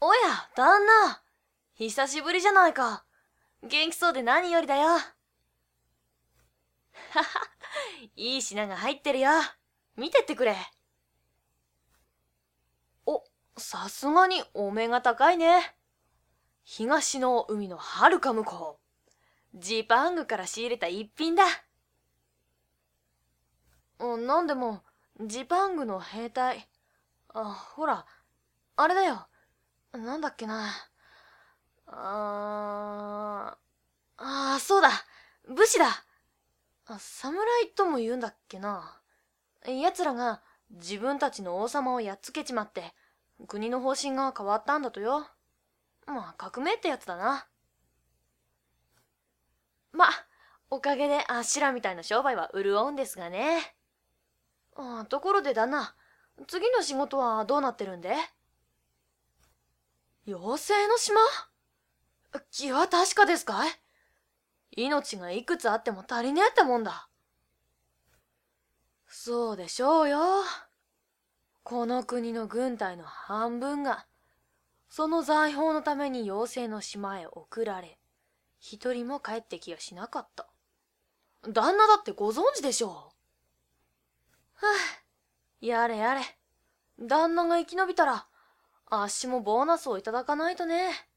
おや、旦那。久しぶりじゃないか。元気そうで何よりだよ。はは、いい品が入ってるよ。見てってくれ。お、さすがにお目が高いね。東の海のはるか向こう。ジパングから仕入れた一品だ。なんでも、ジパングの兵隊。ほら、あれだよ。なんだっけな。そうだ。武士だ。侍とも言うんだっけな。奴らが自分たちの王様をやっつけちまって、国の方針が変わったんだとよ。まあ、革命ってやつだな。ま、おかげであっしらみたいな商売は潤うんですがね。ところで旦那、次の仕事はどうなってるんで？妖精の島？気は確かですかい？命がいくつあっても足りねえってもんだ。そうでしょうよ。この国の軍隊の半分が、その財宝のために妖精の島へ送られ、一人も帰ってきやしなかった。旦那だってご存知でしょう。はあ、やれやれ。旦那が生き延びたら、あっしもボーナスをいただかないとね。